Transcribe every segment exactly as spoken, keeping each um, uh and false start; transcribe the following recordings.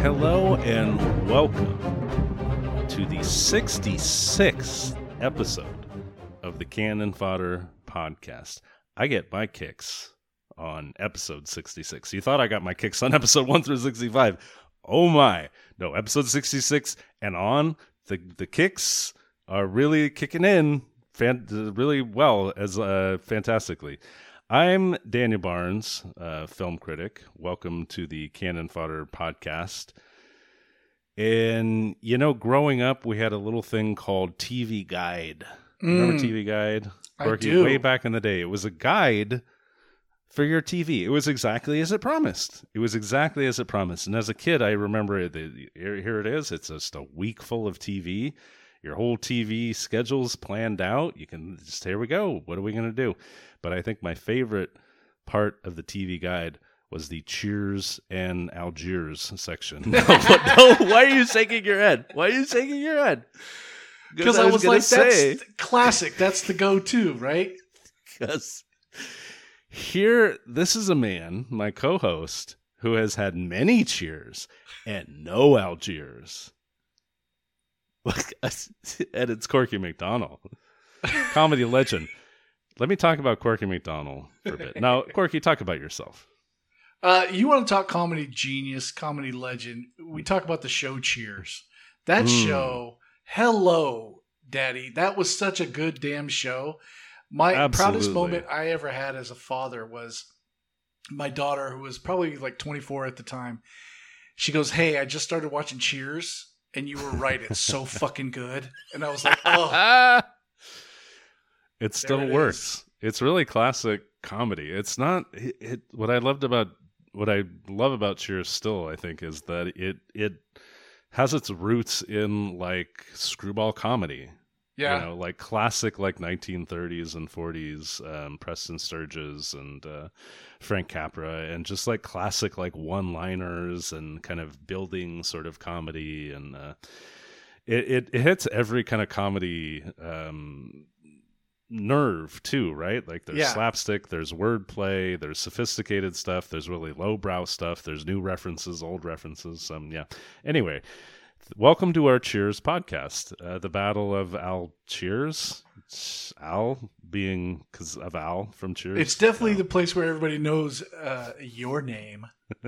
Hello and welcome to the sixty-sixth episode of the Cannon Fodder Podcast. I get my kicks on episode sixty-six. You thought I got my kicks on episode one through sixty-five. Oh my. No, episode sixty-six and on, the the kicks are really kicking in fan, really well, as uh, fantastically. I'm Daniel Barnes, uh, film critic. Welcome to the Cannon Fodder Podcast. And, you know, growing up, we had a little thing called T V Guide. Remember Mm, T V Guide? I Corky, do. way back in the day. It was a guide for your T V. It was exactly as it promised. It was exactly as it promised. And as a kid, I remember it, here here it is. It's just a week full of T V. Your whole T V schedule's planned out. You can just, here we go. What are we going to do? But I think my favorite part of the T V guide was the Cheers and Algiers section. No, no, why are you shaking your head? Why are you shaking your head? Because I was gonna like, say, that's classic. That's the go-to, right? because here, this is a man, my co-host, who has had many Cheers and no Algiers. Look, and it's Corky McDonald, comedy legend. Let me talk about Corky McDonald for a bit. Now, Corky, talk about yourself. Uh, you want to talk comedy genius, comedy legend? We talk about the show Cheers. That Mm. show, hello, Daddy. That was such a good damn show. My proudest Absolutely. moment I ever had as a father was my daughter, who was probably like twenty-four at the time. She goes, "Hey, I just started watching Cheers. And you were right. It's so fucking good." And I was like, oh. It still There it works. It's really classic comedy. It's not it, it. What I loved about what I love about Cheers still, I think, is that it it has its roots in like screwball comedy. Yeah. You know, like classic, like nineteen thirties and forties, um, Preston Sturges and uh, Frank Capra, and just like classic, like one-liners and kind of building sort of comedy, and uh, it, it it hits every kind of comedy um, nerve too, right? Like there's Yeah. slapstick, there's wordplay, there's sophisticated stuff, there's really lowbrow stuff, there's new references, old references. Um, yeah. Anyway. Welcome to our Cheers podcast, uh, the Battle of Algiers. Al being because of Al from Cheers. It's definitely the place where everybody knows uh, your name.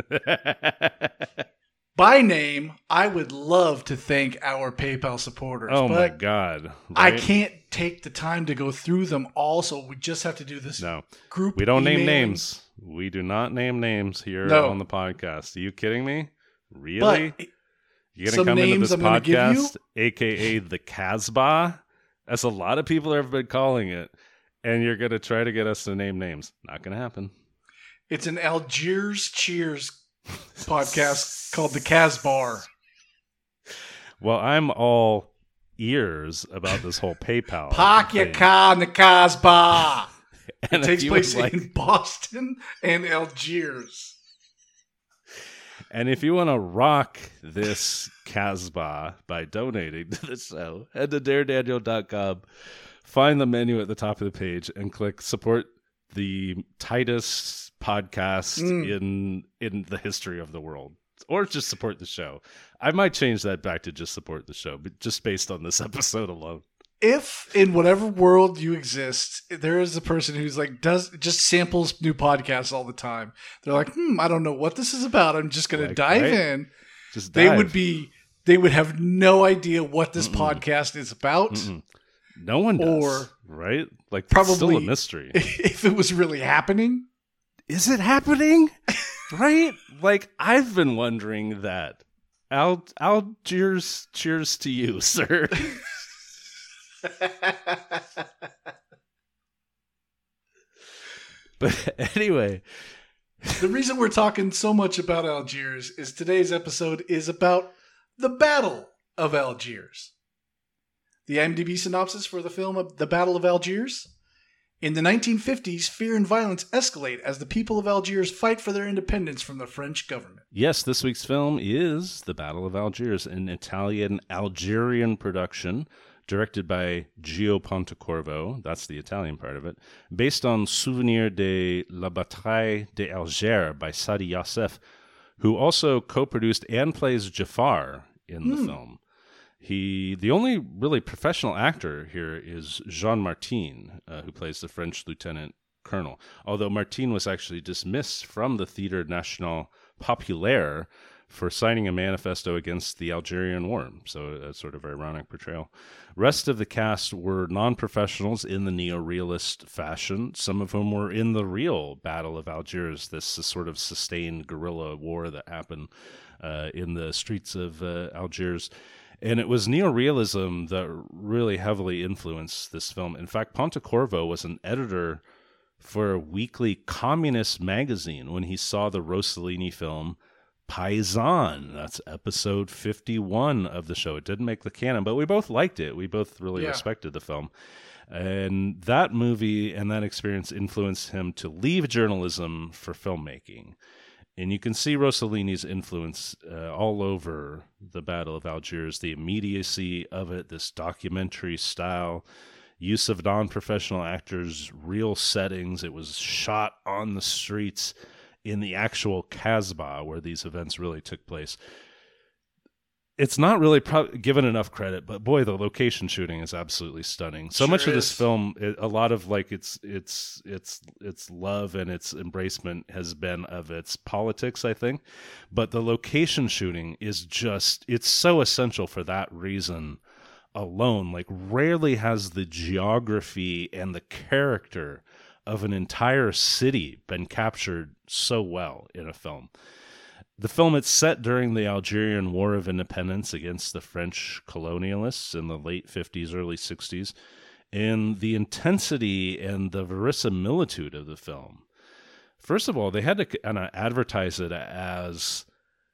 By name, I would love to thank our PayPal supporters. Oh my but God! I right? can't take the time to go through them all, so we just have to do this No, group. we don't name emailing. names. We do not name names here No. on the podcast. Are you kidding me? Really? But You're some gonna come into names this I'm gonna give you? podcast, aka the Casbah, as a lot of people have been calling it, and you're gonna try to get us to name names. Not gonna happen. it's an Algiers Cheers podcast called the Casbar. Well, I'm all ears about this whole PayPal. Park your thing. car in the Casbar. And It if takes you would place like- in Boston and Algiers. And if you want to rock this Casbah by donating to the show, head to dare daniel dot com, find the menu at the top of the page, and click support the tightest podcast Mm. in in the history of the world. Or just support the show. I might change that back to just support the show, but just based on this episode alone. If in whatever world you exist, there is a person who's like does just samples new podcasts all the time. They're like, hmm, I don't know what this is about. I'm just gonna Like, dive right? in. Just They dive. would be they would have no idea what this Mm-mm. podcast is about. Mm-mm. No one does, Or right? Like, it's still a probably- mystery. If it was really happening. Is it happening? Right? Like, I've been wondering that. Al, Algiers, cheers to you, sir. But anyway, The reason we're talking so much about Algiers is today's episode is about the Battle of Algiers. The IMDb synopsis for the film of The Battle of Algiers. In the nineteen fifties, fear and violence escalate as the people of Algiers fight for their independence from the French government. yes, this week's film is The Battle of Algiers, an Italian-Algerian production directed by Gio Pontecorvo, that's the Italian part of it, based on Souvenir de la Bataille d'Alger by Sadi Youssef, who also co-produced and plays Jafar in the Hmm. film. He, the only really professional actor here is Jean Martin, uh, who plays the French lieutenant colonel. Although Martin was actually dismissed from the Theatre National Populaire for signing a manifesto against the Algerian War. So a sort of ironic portrayal. Rest of the cast were non-professionals in the neo-realist fashion, some of whom were in the real Battle of Algiers, this sort of sustained guerrilla war that happened uh, in the streets of uh, Algiers. And it was neorealism that really heavily influenced this film. In fact, Pontecorvo was an editor for a weekly communist magazine when he saw the Rossellini film Paisan. That's episode fifty-one of the show. It didn't make the canon, but we both liked it. We both really Yeah. respected the film. And that movie and that experience influenced him to leave journalism for filmmaking. And you can see Rossellini's influence uh, all over the Battle of Algiers, the immediacy of it, this documentary style, use of non-professional actors, real settings. It was shot on the streets in the actual Casbah where these events really took place. It's not really pro- given enough credit, but boy, the location shooting is absolutely stunning. So Sure much of this is. film, it, a lot of like its its its its love and its embracement has been of its politics, I think. But the location shooting is just, it's so essential for that reason alone. Like, rarely has the geography and the character of an entire city been captured so well in a film. The film, it's set during the Algerian War of Independence against the French colonialists in the late fifties, early sixties, and the intensity and the verisimilitude of the film. First of all, they had to kind of advertise it as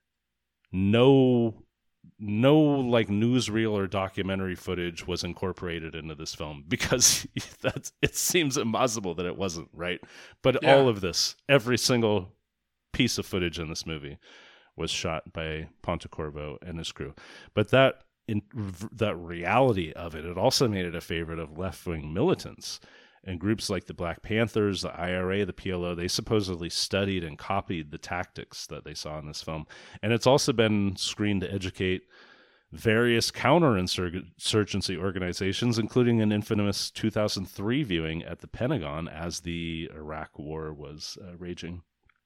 no no like newsreel or documentary footage was incorporated into this film, because that's, it seems impossible that it wasn't, right? But Yeah. all of this, every single piece of footage in this movie was shot by Pontecorvo and his crew. But that in that reality of it, it also made it a favorite of left-wing militants. And groups like the Black Panthers, the I R A, the P L O, they supposedly studied and copied the tactics that they saw in this film. And it's also been screened to educate various counterinsurgency organizations, including an infamous two thousand three viewing at the Pentagon as the Iraq War was uh, raging.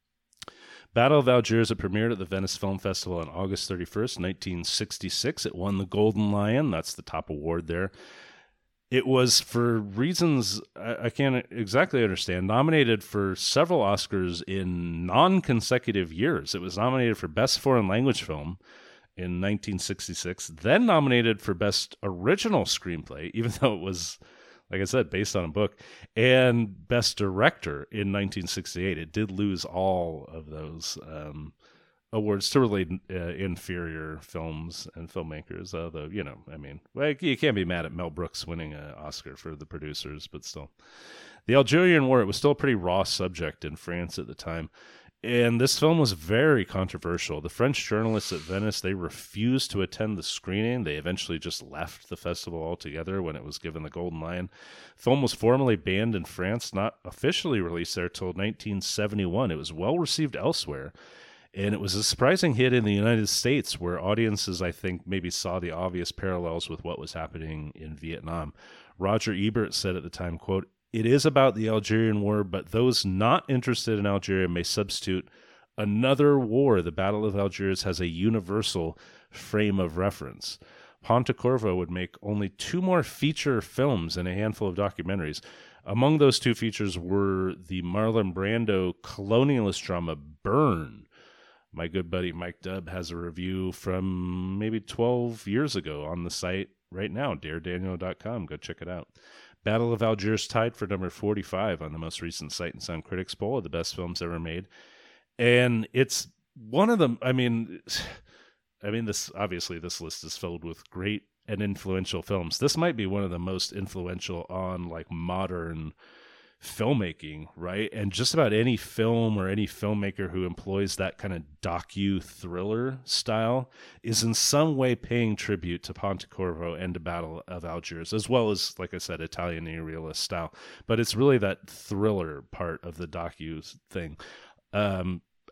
Battle of Algiers, it premiered at the Venice Film Festival on August thirty-first, nineteen sixty-six. It won the Golden Lion. That's the top award there. It was, for reasons I can't exactly understand, nominated for several Oscars in non-consecutive years. It was nominated for Best Foreign Language Film in nineteen sixty-six, then nominated for Best Original Screenplay, even though it was, like I said, based on a book, and Best Director in nineteen sixty-eight. It did lose all of those um, awards to really uh, inferior films and filmmakers, although, you know, I mean, like, you can't be mad at Mel Brooks winning an Oscar for the producers, but still. The Algerian War, it was still a pretty raw subject in France at the time, and this film was very controversial. The French journalists at Venice, they refused to attend the screening. They eventually just left the festival altogether when it was given the Golden Lion. The film was formally banned in France, not officially released there till nineteen seventy-one. It was well received elsewhere. And it was a surprising hit in the United States, where audiences, I think, maybe saw the obvious parallels with what was happening in Vietnam. Roger Ebert said at the time, quote, "It is about the Algerian War, but those not interested in Algeria may substitute another war. The Battle of Algiers has a universal frame of reference." Pontecorvo would make only two more feature films and a handful of documentaries. Among those two features were the Marlon Brando colonialist drama Burn. My good buddy Mike Dubb has a review from maybe twelve years ago on the site right now, dare daniel dot com. Go check it out. Battle of Algiers tied for number forty-five on the most recent Sight and Sound Critics poll of the best films ever made. And it's one of them, I mean, I mean, this obviously this list is filled with great and influential films. This might be one of the most influential on like modern filmmaking, right? And just about any film or any filmmaker who employs that kind of docu-thriller style is in some way paying tribute to Pontecorvo and to Battle of Algiers, as well as, like I said, Italian neorealist style. But it's really that thriller part of the docu thing. Um,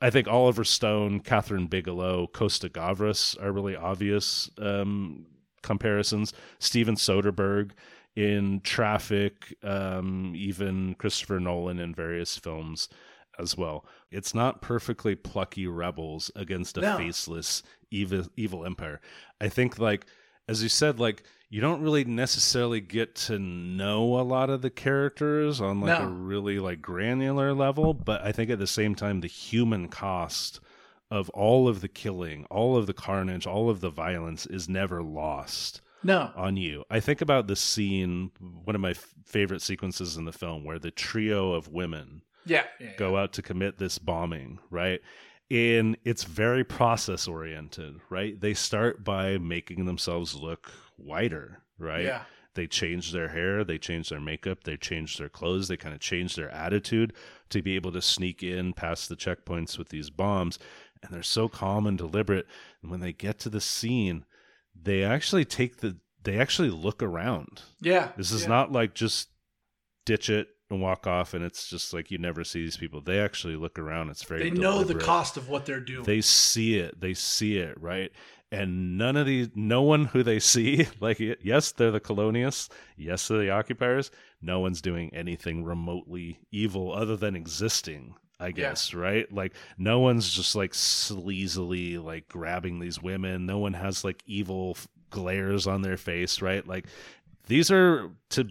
I think Oliver Stone, Catherine Bigelow, Costa Gavras are really obvious um, comparisons. Steven Soderbergh in Traffic, um, even Christopher Nolan in various films as well. It's not perfectly plucky rebels against a No. faceless evil, evil empire. I think, like, as you said, like, you don't really necessarily get to know a lot of the characters on like No. a really like granular level, but I think at the same time the human cost of all of the killing, all of the carnage, all of the violence is never lost No. on you. I think about the scene, one of my f- favorite sequences in the film, where the trio of women Yeah. yeah, yeah. go out to commit this bombing, right? And it's very process oriented, right? They start by making themselves look whiter, right? Yeah. They change their hair, they change their makeup, they change their clothes, they kind of change their attitude to be able to sneak in past the checkpoints with these bombs. And they're so calm and deliberate. And when they get to the scene, they actually take the, they actually look around. Yeah. This is yeah. not like just ditch it and walk off and it's just like you never see these people. They actually look around. It's very They know the deliberate. cost of what they're doing. They see it. They see it, right? And none of these, no one who they see, like, yes, they're the colonialists. Yes, they're the occupiers. No one's doing anything remotely evil other than existing, I guess, yeah. right? Like, no one's just like sleazily like grabbing these women. No one has like evil glares on their face, right? Like, these are to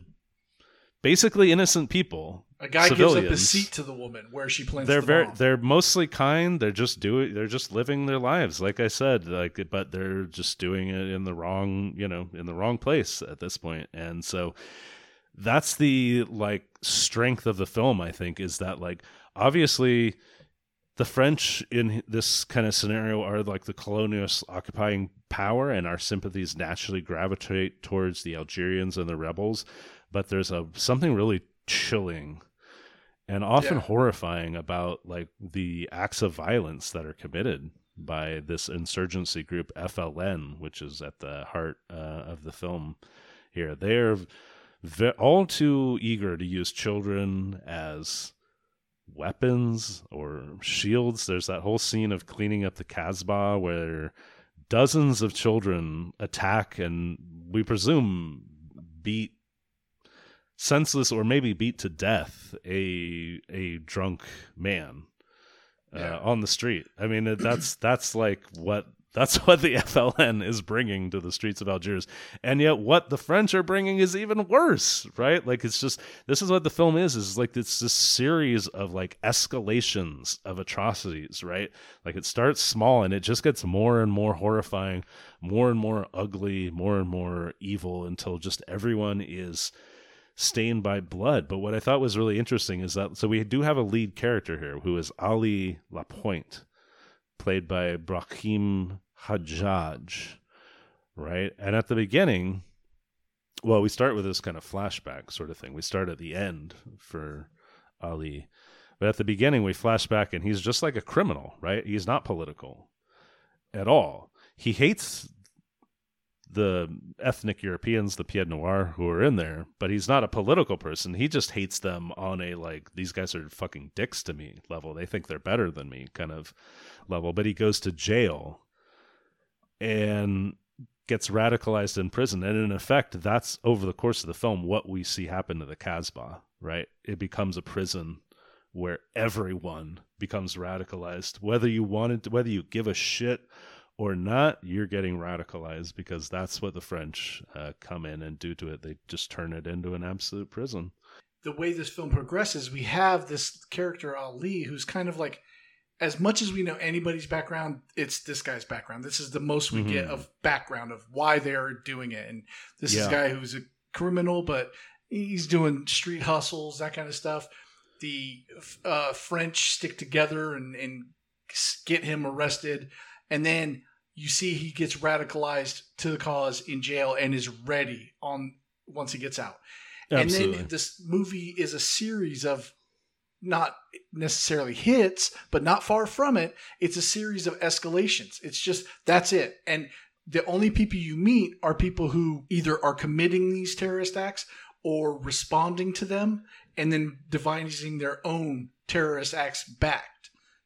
basically innocent people. A guy civilians. gives up his seat to the woman where she plants They're the very, bomb. they're mostly kind. They're just doing, they're just living their lives, like I said. Like, but they're just doing it in the wrong, you know, in the wrong place at this point. And so, that's the like strength of the film. I think is that like obviously, the French in this kind of scenario are like the colonialist occupying power, and our sympathies naturally gravitate towards the Algerians and the rebels. But there's a something really chilling and often Yeah. horrifying about like the acts of violence that are committed by this insurgency group F L N, which is at the heart uh, of the film here. They're ve- all too eager to use children as weapons or shields. There's that whole scene of cleaning up the Casbah where dozens of children attack and we presume beat senseless or maybe beat to death a a drunk man uh, Yeah. on the street. I mean, that's that's like what that's what the F L N is bringing to the streets of Algiers, and yet what the French are bringing is even worse, right? Like, it's just, this is what the film is is like it's this series of like escalations of atrocities, right? Like, it starts small and it just gets more and more horrifying, more and more ugly, more and more evil, until just everyone is stained by blood. But what I thought was really interesting is that, so we do have a lead character here who is Ali Lapointe, played by Brahim Hajjaj, right? And at the beginning, well, we start with this kind of flashback sort of thing. We start at the end for Ali. But at the beginning, we flash back and he's just like a criminal, right? He's not political at all. He hates the ethnic Europeans, the Pied Noir, who are in there, but he's not a political person. He just hates them on a, like, these guys are fucking dicks to me level. They think they're better than me kind of level. But he goes to jail and gets radicalized in prison. And in effect, that's over the course of the film what we see happen to the Casbah, right? It becomes a prison where everyone becomes radicalized. Whether you wanted to, whether you give a shit or not, you're getting radicalized, because that's what the French uh, come in and do to it. They just turn it into an absolute prison. The way this film progresses, we have this character Ali who's kind of like, as much as we know anybody's background, it's this guy's background. This is the most we Mhm. get of background of why they're doing it. And this is Yeah. a guy who's a criminal, but he's doing street hustles, that kind of stuff. The uh, French stick together and, and get him arrested. And then you see he gets radicalized to the cause in jail and is ready on once he gets out. Absolutely. And then this movie is a series of not necessarily hits, but not far from it. It's a series of escalations. It's just, that's it. And the only people you meet are people who either are committing these terrorist acts or responding to them and then devising their own terrorist acts backed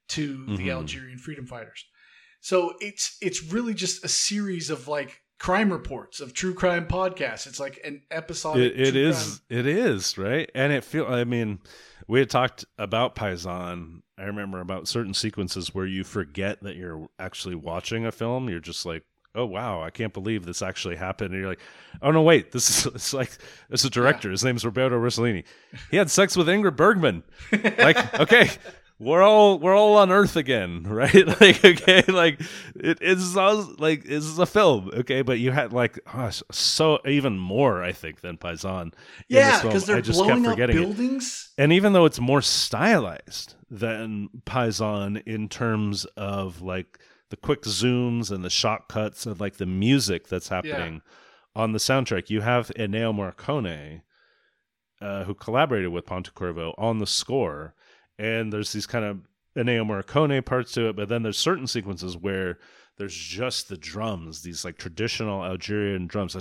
to mm-hmm. the Algerian freedom fighters. So it's it's really just a series of like crime reports of true crime podcasts. It's like an episodic. It, it true is. crime. It is right, and it feel. I mean, we had talked about Paisan. I remember about certain sequences where you forget that you're actually watching a film. You're just like, oh wow, I can't believe this actually happened. And you're like, oh no, wait, this is it's like this is a director. Yeah. His name's Roberto Rossellini. He had sex with Ingrid Bergman. Like, okay, we're all we're all on Earth again, right? Like, okay, like it is like this is a film, okay, but you had like oh, so even more, I think, than Paisan. Yeah, because they're blowing up buildings, it. And even though it's more stylized than Paisan in terms of like the quick zooms and the shot cuts of like the music that's happening yeah. on the soundtrack. You have Ennio Morricone, uh, who collaborated with Pontecorvo on the score, and there's these kind of Ennio Morricone parts to it, but then there's certain sequences where there's just the drums, these like traditional Algerian drums,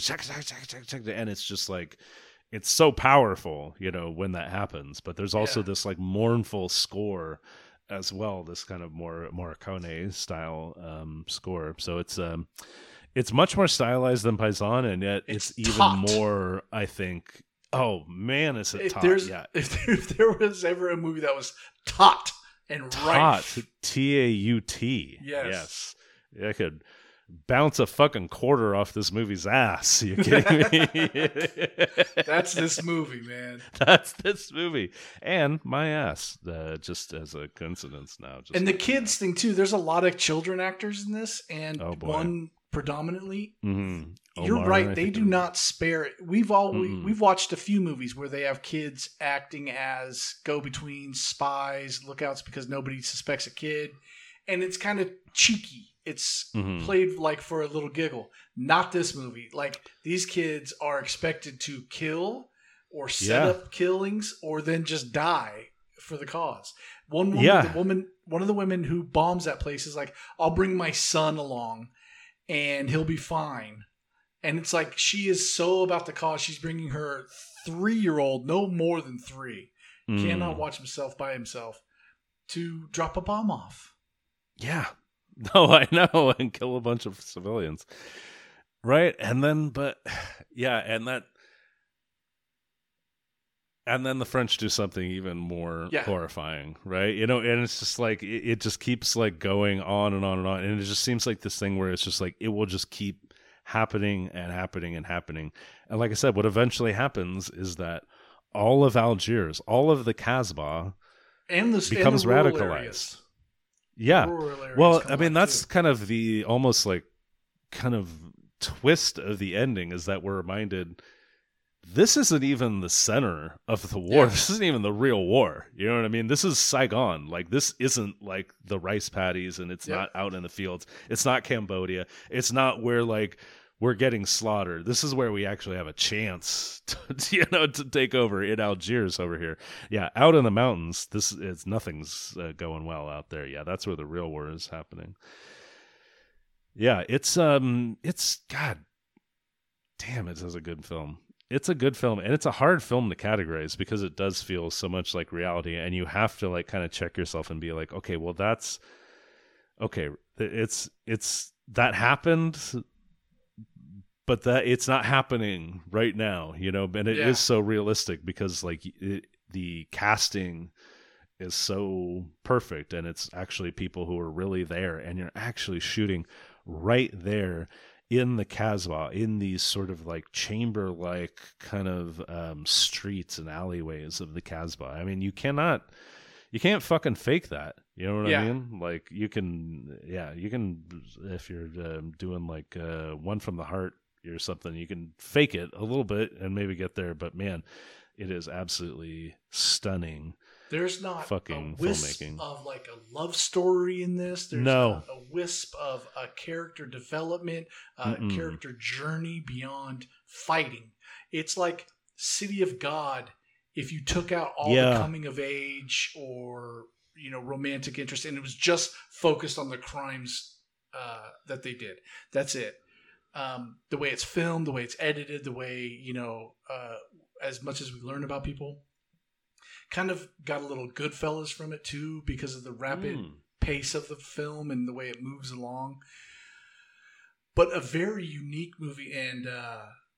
and it's just like it's so powerful, you know, when that happens. But there's also yeah. this like mournful score as well, this kind of more Morricone style um, score. So it's um, it's much more stylized than Paisan, and yet it's, it's even taut. more, I think. Oh man, is it if taut? There's, yeah. If there, if there was ever a movie that was taut and taut, rife. T A U T. Yes. Yes. I could bounce a fucking quarter off this movie's ass. Are you kidding me? That's this movie, man. That's this movie. And my ass, uh, just as a coincidence now. Just and the kids thing, too. There's a lot of children actors in this, and oh, boy. one predominantly. Mm-hmm. You're Omar, right. I They do of... not spare it. We've all mm-hmm. we, we've watched a few movies where they have kids acting as go-betweens, spies, lookouts because nobody suspects a kid. And it's kind of cheeky. It's mm-hmm. played like for a little giggle. Not this movie. Like these kids are expected to kill or set yeah. up killings or then just die for the cause. One woman, yeah. the woman, one of the women who bombs that place is like, "I'll bring my son along, and he'll be fine." And it's like she is so about the cause. She's bringing her three-year-old, no more than three, mm. cannot watch himself by himself, to drop a bomb off. Yeah. No, I know, and kill a bunch of civilians. Right? And then, but, yeah, and that, and then the French do something even more yeah. horrifying, right? You know, and it's just like, it, it just keeps like going on and on and on. And it just seems like this thing where it's just like, it will just keep happening and happening and happening. And like I said, what eventually happens is that all of Algiers, all of the Casbah and the, becomes and the radicalized. Areas. Yeah. Well, I mean, that's too. kind of the almost like kind of twist of the ending is that we're reminded this isn't even the center of the war. Yeah. This isn't even the real war. You know what I mean? This is Saigon. Like, this isn't like the rice paddies and it's yep. not out in the fields. It's not Cambodia. It's not where like we're getting slaughtered. This is where we actually have a chance to, you know, to take over in Algiers over here. Yeah, out in the mountains, this is nothing's uh, going well out there. Yeah, that's where the real war is happening. Yeah, it's um, it's God, damn, it is a good film. It's a good film, and it's a hard film to categorize because it does feel so much like reality, and you have to like kind of check yourself and be like, okay, well, that's okay. It's it's that happened. But that it's not happening right now, you know, and it yeah. is so realistic because like it, the casting is so perfect and it's actually people who are really there and you're actually shooting right there in the Casbah, in these sort of like chamber-like kind of um, streets and alleyways of the Casbah. I mean, you cannot, you can't fucking fake that. You know what yeah. I mean? Like you can, yeah, you can, if you're um, doing like uh, One from the Heart, or something, you can fake it a little bit and maybe get there, but man, it is absolutely stunning. There's not fucking a wisp filmmaking of like a love story in this. There's no. not a wisp of a character development, a Mm-mm. character journey beyond fighting. It's like City of God if you took out all yeah. the coming of age or, you know, romantic interest and it was just focused on the crimes uh, that they did. That's it. Um, the way it's filmed, the way it's edited, the way, you know, uh, as much as we learn about people, kind of got a little Goodfellas from it too because of the rapid mm. pace of the film and the way it moves along. But a very unique movie, and uh,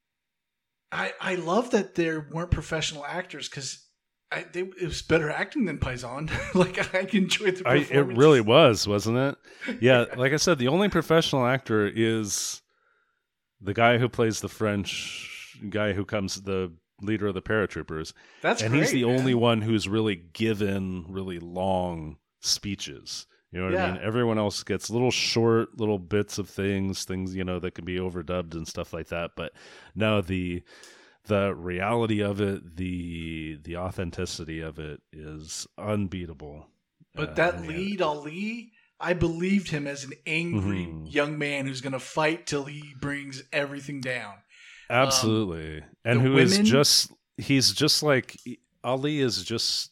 I I love that there weren't professional actors because they it was better acting than Paisan. Like I enjoyed the performance. I, it really was, wasn't it? Yeah, like I said, the only professional actor is the guy who plays the French guy who comes the leader of the paratroopers. That's and great, he's the man. only one who's really given really long speeches. You know what Yeah. I mean? Everyone else gets little short little bits of things, things, you know, that can be overdubbed and stuff like that. But no, the the reality of it, the the authenticity of it is unbeatable. But Uh, that and- lead, Ali, I believed him as an angry Mhm. young man who's going to fight till he brings everything down. Absolutely. and the who is women- just, he's just like, Ali is just,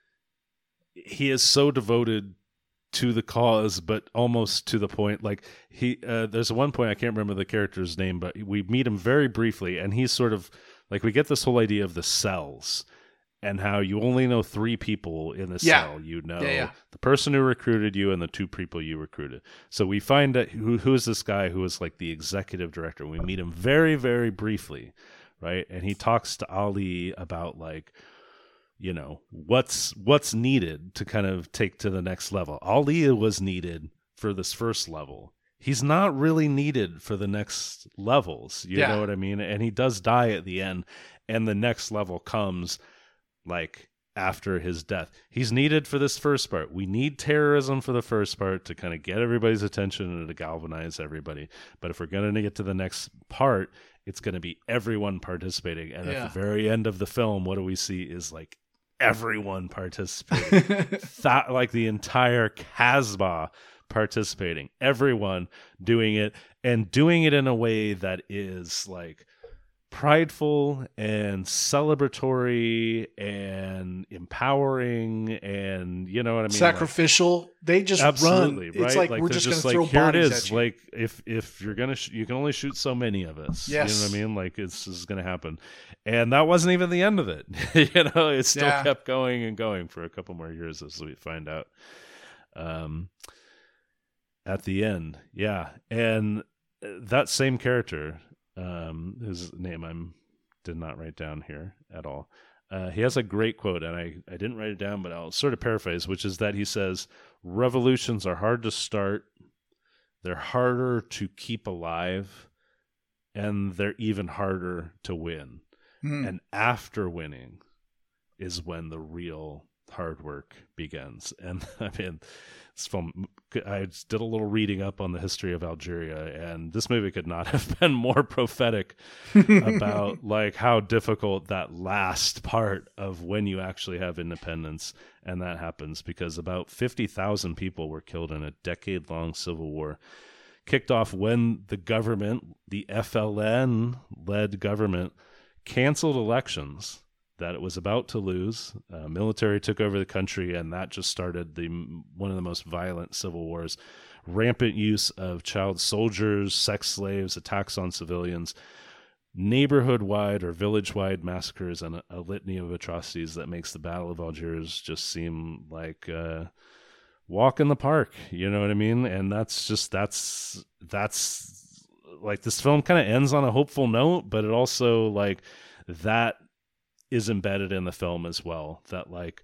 he is so devoted to the cause, but almost to the point, like he, uh, there's one point, I can't remember the character's name, but we meet him very briefly, and he's sort of, like, we get this whole idea of the cells, and how you only know three people in the Yeah. cell. You know Yeah, yeah. the person who recruited you and the two people you recruited. So we find out who who is this guy who is like the executive director. We meet him very, very briefly, right? And he talks to Ali about like, you know, what's what's needed to kind of take to the next level. Ali was needed for this first level. He's not really needed for the next levels. You Yeah. know what I mean? And he does die at the end, and the next level comes like after his death. He's needed for this first part. We need terrorism for the first part to kind of get everybody's attention and to galvanize everybody. But if we're going to get to the next part, it's going to be everyone participating. And Yeah. at the very end of the film, what do we see is like everyone participating. Th- like the entire Casbah participating. Everyone doing it, and doing it in a way that is like prideful and celebratory and empowering, and you know what I mean, Sacrificial. they just like, absolutely, run. right? It's like, like we're they're just, going like, to throw here it bodies is. at you. Like if if you're gonna sh- you can only shoot so many of us. Yes. You know what I mean? Like it's this is gonna happen, and that wasn't even the end of it. You know, it still Yeah. kept going and going for a couple more years, as we find out. Um, at the end, yeah, and that same character, um, whose name I'm did not write down here at all. Uh, he has a great quote, and I, I didn't write it down, but I'll sort of paraphrase, which is that he says, revolutions are hard to start, they're harder to keep alive, and they're even harder to win. Hmm. And after winning is when the real hard work begins. And I mean, it's from, I did a little reading up on the history of Algeria, and this movie could not have been more prophetic about like how difficult that last part of when you actually have independence and that happens, because about fifty thousand people were killed in a decade-long civil war, kicked off when the government, the F L N-led government, canceled elections that it was about to lose. Uh, military took over the country, and that just started the one of the most violent civil wars. Rampant use of child soldiers, sex slaves, attacks on civilians, neighborhood-wide or village-wide massacres, and a, a litany of atrocities that makes the Battle of Algiers just seem like uh, walk in the park. You know what I mean? And that's just that's that's like this film kind of ends on a hopeful note, but it also like that is embedded in the film as well, that like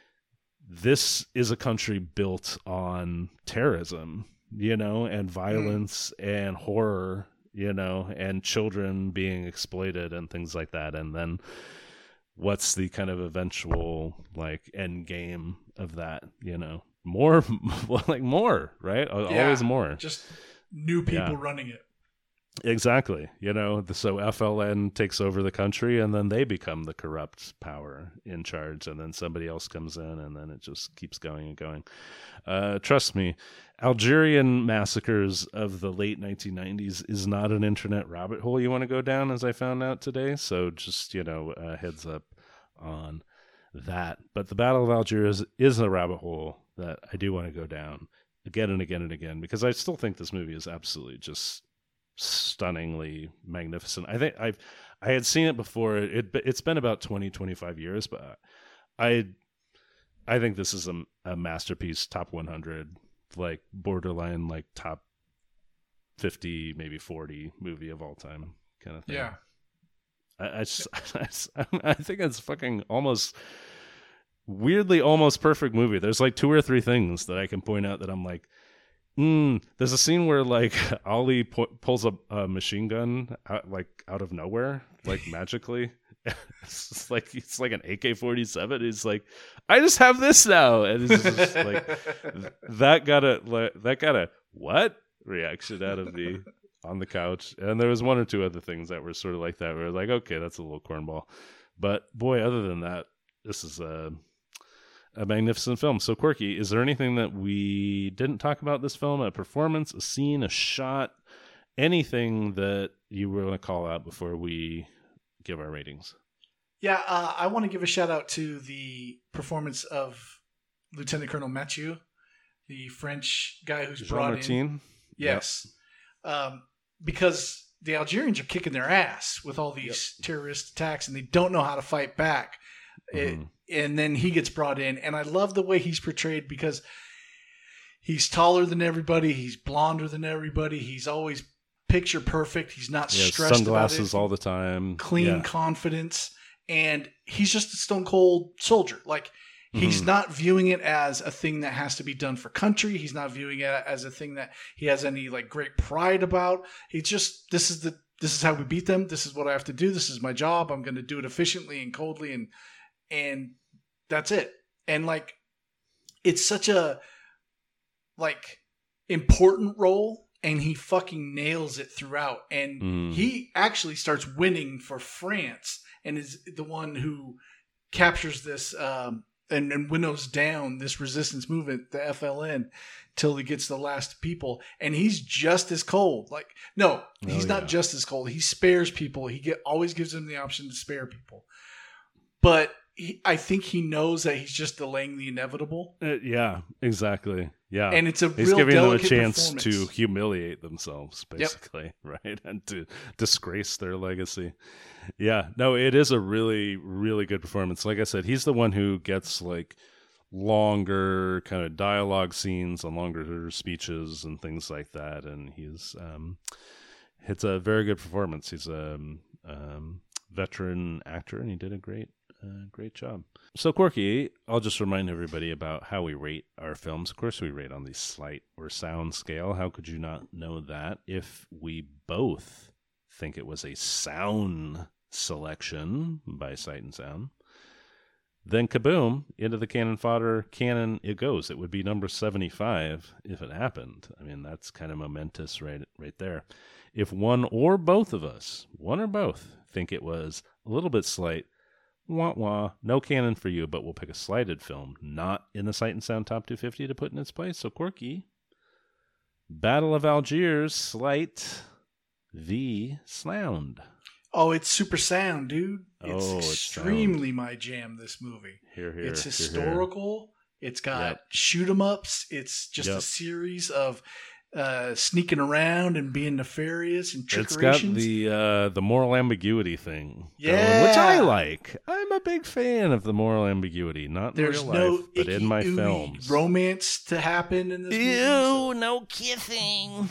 this is a country built on terrorism, you know, and violence mm. and horror, you know, and children being exploited and things like that. And then what's the kind of eventual like end game of that, you know? More like more, right? Yeah, always more. Just new people Yeah. running it. Exactly. You know, so F L N takes over the country, and then they become the corrupt power in charge, and then somebody else comes in, and then it just keeps going and going. Uh, trust me, Algerian massacres of the late nineteen nineties is not an internet rabbit hole you want to go down, as I found out today. So just, you know, uh, heads up on that. But the Battle of Algiers is a rabbit hole that I do want to go down again and again and again, because I still think this movie is absolutely just stunningly magnificent. I think I've I had seen it before. It it's been about twenty, twenty-five years, but I I think this is a, a masterpiece, top one hundred like borderline like top fifty, maybe forty movie of all time kind of thing. Yeah. I, I, just, I, just, I think it's fucking almost weirdly almost perfect movie. There's like two or three things that I can point out that I'm like, mm. There's a scene where like Ollie pu- pulls a, a machine gun out, like out of nowhere, like magically. It's just like it's like an A K forty-seven. He's like, I just have this now, and it's just like that got a like, that got a what reaction out of me on the couch. And there was one or two other things that were sort of like that. Where I was like, okay, that's a little cornball, but boy, other than that, this is a a magnificent film. So, Quirky, is there anything that we didn't talk about this film? A performance, a scene, a shot, anything that you want to call out before we give our ratings? Yeah, uh, I want to give a shout out to the performance of Lieutenant Colonel Mathieu, the French guy who's Jean brought Martin? in. Yes, yep. um, because the Algerians are kicking their ass with all these yep. terrorist attacks, and they don't know how to fight back. Mm-hmm. It, and then he gets brought in, and I love the way he's portrayed because he's taller than everybody, he's blonder than everybody, he's always picture perfect. He's not yeah, stressed sunglasses about it. all the time. Clean yeah. confidence. And he's just a stone cold soldier. Like, he's mm-hmm. not viewing it as a thing that has to be done for country. He's not viewing it as a thing that he has any like great pride about. He just, this is the, this is how we beat them. This is what I have to do. This is my job. I'm going to do it efficiently and coldly. And, and that's it. And like, it's such a like important role. And he fucking nails it throughout. And mm. he actually starts winning for France and is the one who captures this um, and, and winnows down this resistance movement, the F L N, till he gets the last people. And he's just as cold. Like, no, he's oh, not yeah. just as cold. He spares people. He get always gives them the option to spare people. But he, I think he knows that he's just delaying the inevitable. Uh, yeah, exactly. Yeah, and it's a he's real giving them a delicate chance to humiliate themselves, basically, yep. right, and to disgrace their legacy. Yeah, no, it is a really, really good performance. Like I said, he's the one who gets like longer kind of dialogue scenes and longer speeches and things like that, and he's um, it's a very good performance. He's a um, veteran actor, and he did a great. Uh, great job. So, Quirky, I'll just remind everybody about how we rate our films. Of course, we rate on the Sight or Sound scale. How could you not know that? If we both think it was a sound selection by Sight and Sound, then kaboom, into the cannon fodder canon it goes. It would be number seventy-five if it happened. I mean, that's kind of momentous right, right there. If one or both of us, one or both, think it was a little bit slight, wah wah, no canon for you, but we'll pick a slighted film, not in the Sight and Sound Top two fifty to put in its place. So, Quirky, Battle of Algiers, slight v. Sound. Oh, it's super sound, dude. It's oh, extremely it's my jam, this movie. Here, here, it's here, historical. Here. It's got yep. shoot-em-ups. It's just yep. a series of uh, sneaking around and being nefarious and trickerations. It's got the uh, the moral ambiguity thing, yeah, going, which I like. I'm a big fan of the moral ambiguity, not in There's real no life, but in my films. Romance to happen in this movie. Ew, so. no kissing.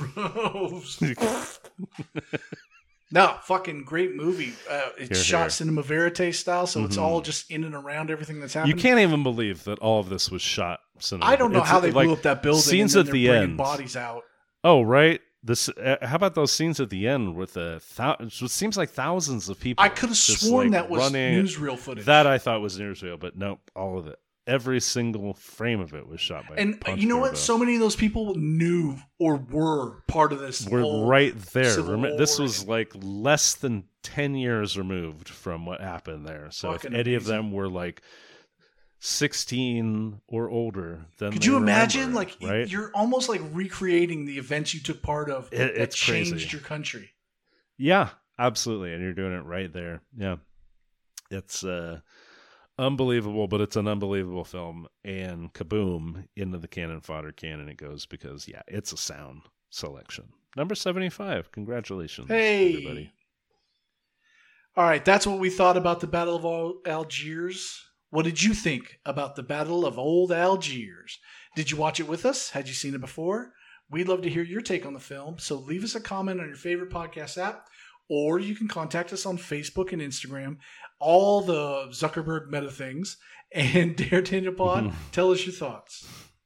No, fucking great movie. Uh, it's here, shot here. cinema verite style, so mm-hmm. it's all just in and around everything that's happening. You can't even believe that all of this was shot cinema. I don't know it's, how they like, blew up that building. Scenes and then at the bringing end, bodies out. Oh, right. This. Uh, how about those scenes at the end with the thou- it seems like thousands of people? I could have sworn like that was running. newsreel footage. That I thought was newsreel, but nope, all of it. Every single frame of it was shot by. And Punch you know Turbo. what? So many of those people knew or were part of this. We're right there. Rem- this was like less than ten years removed from what happened there. So if any amazing. of them were like sixteen or older, then could they you remember, imagine? Like right? you're almost like recreating the events you took part of it, that it's changed crazy. your country. Yeah, absolutely, and you're doing it right there. Yeah, it's uh, unbelievable, but it's an unbelievable film. And kaboom, into the cannon fodder canon it goes because yeah, it's a sound selection. Number seventy-five. Congratulations, hey everybody. All right, that's what we thought about the Battle of Al- Algiers. What did you think about the Battle of Old Algiers? Did you watch it with us? Had you seen it before? We'd love to hear your take on the film, so leave us a comment on your favorite podcast app, or you can contact us on Facebook and Instagram, all the Zuckerberg meta things, and Dare Daniel Pod, tell us your thoughts.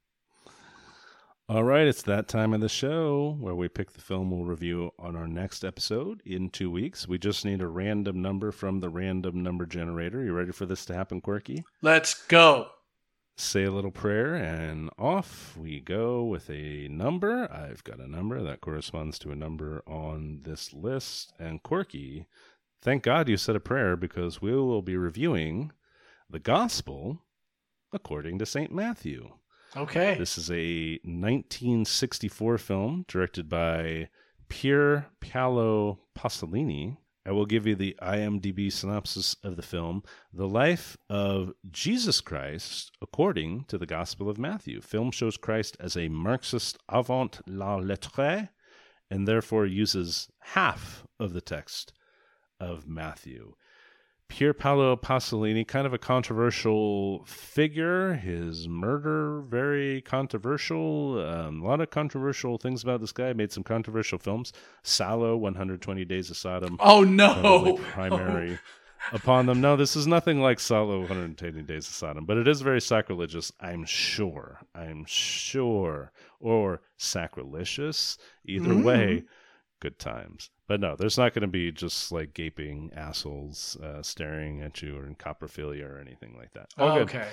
All right, it's that time of the show where we pick the film we'll review on our next episode in two weeks. We just need a random number from the random number generator. You ready for this to happen, Quirky? Let's go. Say a little prayer, and off we go with a number. I've got a number that corresponds to a number on this list. And Quirky, thank God you said a prayer, because we will be reviewing the Gospel according to Saint Matthew. Okay. This is a nineteen sixty-four film directed by Pier Paolo Pasolini. I will give you the I M D B synopsis of the film. The life of Jesus Christ according to the Gospel of Matthew. Film shows Christ as a Marxist avant la lettre, and therefore uses half of the text of Matthew. Pier Paolo Pasolini, kind of a controversial figure. His murder, very controversial. Um, a lot of controversial things about this guy. Made some controversial films. Salò, one hundred twenty Days of Sodom. Oh, no. Primary upon them. No, this is nothing like Salò, one hundred twenty Days of Sodom, but it is very sacrilegious, I'm sure. I'm sure. Or sacrilegious. Either mm. way, good times. But no, there's not going to be just like gaping assholes uh, staring at you or in coprophilia or anything like that. Oh, okay.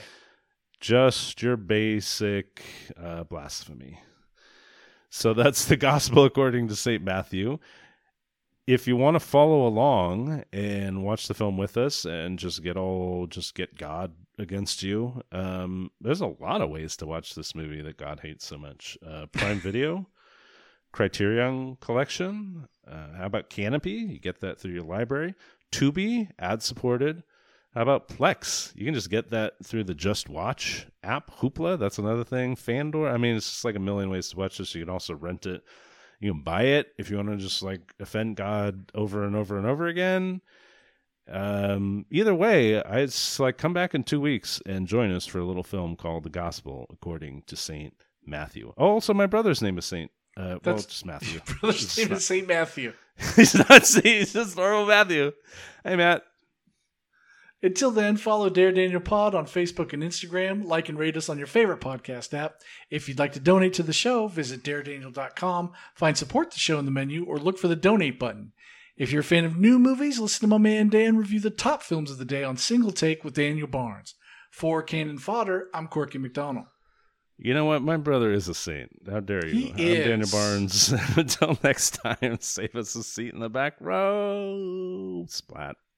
Just your basic uh, blasphemy. So that's the Gospel according to Saint Matthew. If you want to follow along and watch the film with us and just get all, just get God against you, um, there's a lot of ways to watch this movie that God hates so much. Uh, Prime Video. Criterion Collection. Uh, how about Canopy? You get that through your library. Tubi, ad-supported. How about Plex? You can just get that through the Just Watch app. Hoopla, that's another thing. Fandor. I mean, it's just like a million ways to watch this. You can also rent it. You can buy it if you want to just like offend God over and over and over again. Um, either way, I just like come back in two weeks and join us for a little film called The Gospel According to Saint Matthew. Oh, also my brother's name is Saint. Uh, well, just Matthew. Your brother's name is Saint Matthew. He's not Saint, he's just normal Matthew. Hey, Matt. Until then, follow Dare Daniel Pod on Facebook and Instagram. Like and rate us on your favorite podcast app. If you'd like to donate to the show, visit dare daniel dot com. Find support the show in the menu or look for the donate button. If you're a fan of new movies, listen to my man Dan review the top films of the day on Single Take with Daniel Barnes. For Cannon Fodder, I'm Corky McDonald. You know what? My brother is a saint. How dare you? He I'm is. Daniel Barnes. Until next time, save us a seat in the back row. Splat.